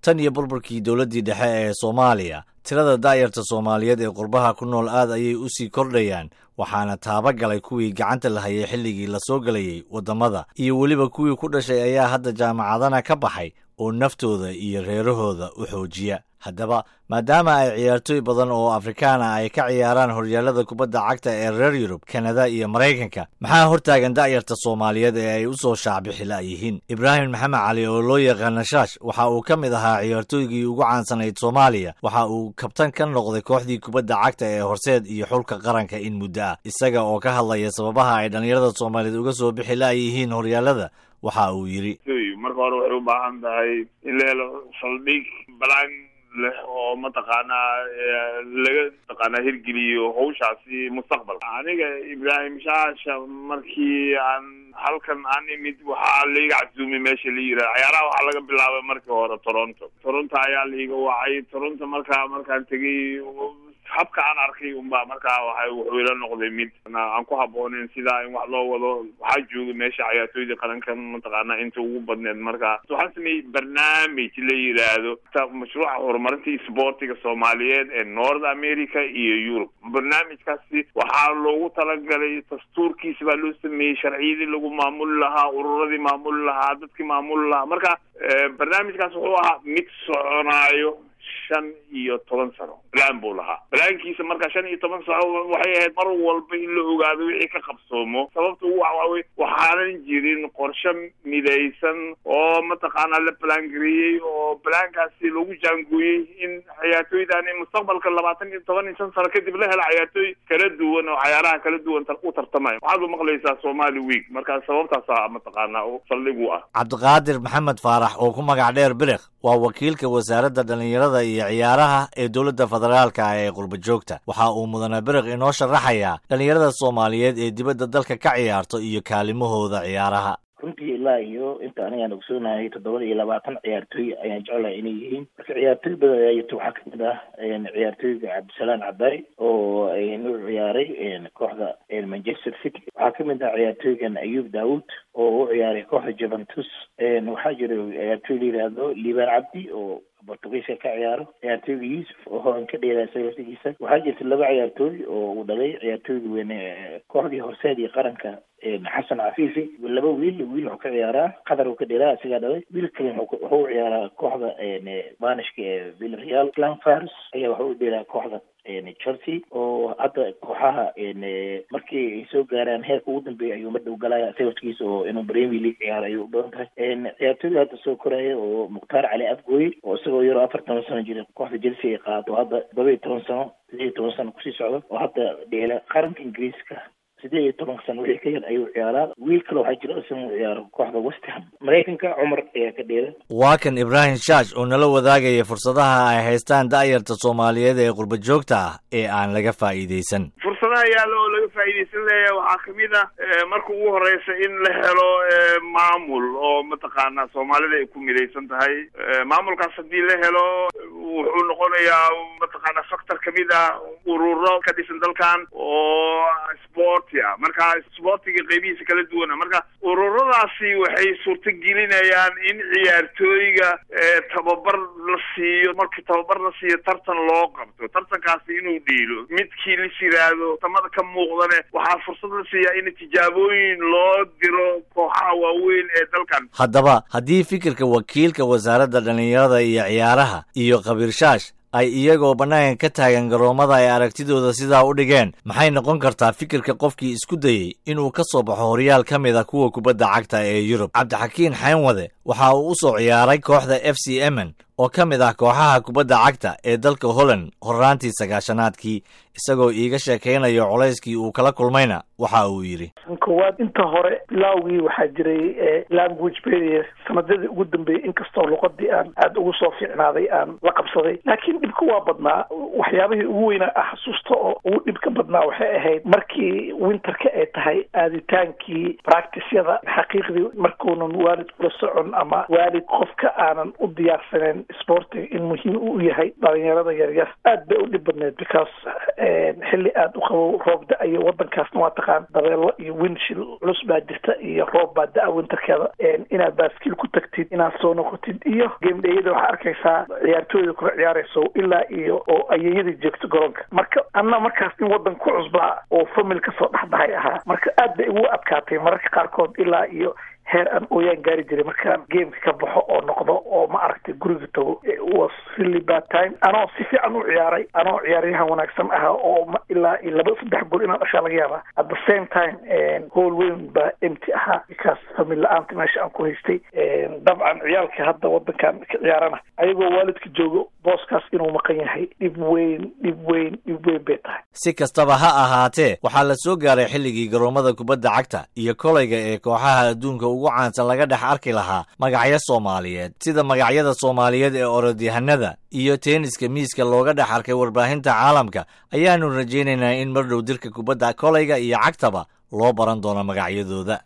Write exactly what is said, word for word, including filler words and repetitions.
tan iyo burburkii dowladdii dhexe ee Soomaaliya tirada daayarta Soomaaliyeed ee qurbaha ku nool aad ayay u sii kordhayaan waxaana taaba galay kuwii gacanta la hayay xilligii la soo galayay wadamada iyo weliba kuwii ku dhashay ayaa hadda jaamacadana ka baxay oo naftooda iyo reerahooda u xoojiya haddaba maadaama ay ciyaartooy badan oo Afrikaana ay ka ciyaaraan horyaalada kubadda cagta ee reer Yurub, Kanada iyo Mareykanka maxaa hortaagan daayarta Soomaaliyeed ee ay u soo shaacbixi laayihiin Ibraahim Maxamed Cali oo loo yaqaan Shaash waxa uu ka mid ahaa ciyaartooygii ugu caansanayd Soomaaliya waxa uu kabtan ka noqday kooxdii kubadda cagta ee Horseed iyo xulka qaranka in muddo ah isaga oo ka hadlaya sababaha ay dhalinyarada Soomaaliyeed uga soo bixi laayihiin horyaalada waxa uu yiri marka hore waxay u baahan tahay in la helo saldhig balan leh oo mataqaanaa laga taqaanaa hirgeliyo hawshaasi mustaqbalka aniga Ibraahim Shaash markii aan halkan aan imid waxaa liiga casuumay meesha la yiraahdo ciyaaraha waxaa laga bilaabay markii hore Toronto Toronto ayaa liiga wacay Toronto markaa markaan tegay habka aan arkay umba markaa waxay wuxuu ila noqday mid aan ku habooneen sida in wax loo wado waxa joogay meesha ciyaartooyda qaranka mataqaanaa inta ugu badneed markaa waxaan sameeyay barnaamij la yiraahdo mashruuca horumarinta isboortiga Soomaaliyeed ee North America iyo Europe barnaamijkaasi waxaa loogu talagalay dastuurkiisa baa loo sameeyay sharciyadii lagu maamul lahaa ururadii maamul lahaa dadkii maamul lahaa marka barnaamijkaas wuxuu ahaa mid soconaayo shan iyo toban sano plan buu lahaa plankiisa marka shan iyo toban sano waxay ahayd mar walba in la ogaado wixii ka qabsoomo sababtu waxa weeye waxaanan jirin qorshe midaysan oo mataqaanaa la plan gareeyay oo plankaasi lagu jaangooyay in ciyaartooydan mustaqbalka labaatan iyo toban iyo shan sano kadib la helo ciyaartooy kala duwan oo ciyaaraha kala duwan u tartamaya waxaad u maqlaysaa Somali Week marka sababtaas mataqaanaa oo saldhigu ah Cabdiqaadir Maxamed Faarax oo ku magac dheer Biliq waa wakiilka wasaaradda dhalinyarada iyo ciyaaraha ee dowladda federaalka ee qurba joogta waxa uu mudane Biliq inoo sharaxayaa dhalinyarada Soomaaliyeed ee dibadda dalka ka ciyaarto iyo kaalimahooda ciyaaraha runtii ilaa iyo inta aniga ogsoonahay toddoba iyo labaatan ciyaartooy ayaan jeclahay inay yihiin marka ciyaartooy badan ayaa jirta waxaa kamid ah ciyaartooyga Cabdisalaan Cabday oo aynu ciyaaray kooxda Manchester City waxaa kamid ah ciyaartooygan Ayub Daawud oo u ciyaaray kooxda Juventus waxaa jira ciyaartooy la yiraahdo Liban Cabdi oo Portugiiska ka ciyaaro ciyaartooyga Yusuf oo horan ka dheeray sayfigiisa waxaa jirta laba ciyaartooy oo uu dhalay ciyaartooyga weyn kooxdii Horseed iyo qaranka Xasan Cafiifi laba wiil wiil oo ka ciyaara qadar oo ka dheeraa isaga dhalay wiil kale wuxuu ciyaaraa kooxda Baanishka ee Villarreal Clanfaris ayaa wuxuu u dheeraa kooxda Chelsea oo hadda kooxaha markii ay soo gaaraan heerka ugu dambeeyay ayuu madhow galaya sayfigiisa oo inuu Premier League ciyaaro ayuu u badan tahay ciyaartooyga hadda soo koraya oo Mukhtaar Cali Afgooy oo isagoo yaro afartan sano jira kooxda Chelsea ay qaato hadda todoba iyo toban sano siddeed iyo toban sano kusii socdo oo hadda dheela qaranka Ingiriiska siddeed iyo toban sano wixii ka yar ayuu ciyaaraa wiil kale waxaa jira isagoo ciyaaro kooxda West Ham Mareykanka Cumar ayaa ka dheela waa kan Ibraahim Shaash oo nala wadaagaya fursadaha ay haystaan daayarta Soomaaliyeed ee qurba joogta ah ee aan laga faa'iideysan fursadaha yaalo oo laga faa'iideysan leeyahay waxaa kamid ah marka ugu horeysa in la helo maamul oo mataqaanaa Soomaalida ay ku midaysan tahay maamulkaas hadii la helo wuxuu noqonayaa mataqaanaa factor kamid ah ururo ka dhisan dalkan oo sport marka sportiga qaybihiisa kala duwan marka ururadaasi waxay suurta gelinayaan in ciyaartooyga tababar la siiyo markii tababar la siiyo tartan loo qabto tartankaasi inuu dhiilo midkii la yiraahdo tamada ka muuqdane waxaa fursad la siiyaa in tijaabooyin loo diro kooxaha waaweyn ee dalkan haddaba haddii fikirka wakiilka wasaaradda dhalinyarada iyo ciyaaraha iyo Khabiir Shaash ay iyagoo banaanka ka taagan garoomada ay aragtidooda sidaa u dhigeen maxay noqon kartaa fikirka qofkii isku dayay inuu ka soo baxo horyaal ka mid ah kuwa kubadda cagta ee Yurub Cabdixakiin Xaynwade waxa uu u soo ciyaaray kooxda F C Emmen oo ka mid ah kooxaha kubadda cagta ee dalka Holland horaantii sagaashanaadkii isagoo iiga sheekeynayo culayskii uu kala kulmayna waxa uu yiri koowaad inta hore bilowgii waxaa jiray language barrier sanadadii ugu dambeeyay inkastoo luqadii aan aad ugu soo fiicnaaday aan la qabsaday laakiin dhibka waa badnaa waxyaabihii ugu weynaa ah xasuusta oo ugu dhibka badnaa waxay ahayd markii winterka ay tahay aaditaankii practice-yada xaqiiqdii markuunan waalid kula socon ama waalid qofka aanan u diyaarsaneyn sportiga in muhiim u yahay dhalinyarada yaryar aad bay u dhib badneed because xilli aad u qabo roob da-ayo wadankaasna waa taqaan dabeelo iyo winshil culus baa jirta iyo roob baa da-a winterkeeda inaad baaskiil ku tagtid inaad soo noqotid iyo gamedheyada waxaa arkaysaa ciyaartooyda kula ciyaarayso ilaa iyo oo ayeeyadii joogto garoonka marka anna markaas in wadan ku cusbaa oo famil kasoo dhexbahay ahaa marka aad bay ugu adkaatay mararka qaarkood ilaa iyo heer aan ooyaan gaari jiray markaan gameka ka baxo oo noqdo oo ma aragtay guriga tago was really bad time anoo si fiican u ciyaaray anoo ciyaaryahan wanaagsan ahaa oo ilaa iyo laba saddex gool inaan dhashaa laga yaabaa at the same time gool weyn baa empty ahaa because famil la-aanta meesha aan ku haystay dabcan ciyaalka hadda wadankan ka ciyaarana ayagoo waalidka joogo booskaas inuu maqan yahay dhib weyn dhib weyn dhib weyn bay tahay si kastaba ha ahaatee waxaa la soo gaaray xilligii garoomada kubadda cagta iyo kolayga ee kooxaha adduunka ugu caansan laga dhex arki lahaa magacyo Soomaaliyeed sida magacyada Soomaaliyeed ee orodyahanada iyo tenniska miiska looga dhex arkay warbaahinta caalamka ayaanu rajaynaynaa in mar dhow dirka kubadda kolayga iyo cagtaba loo baran doono magacyadooda.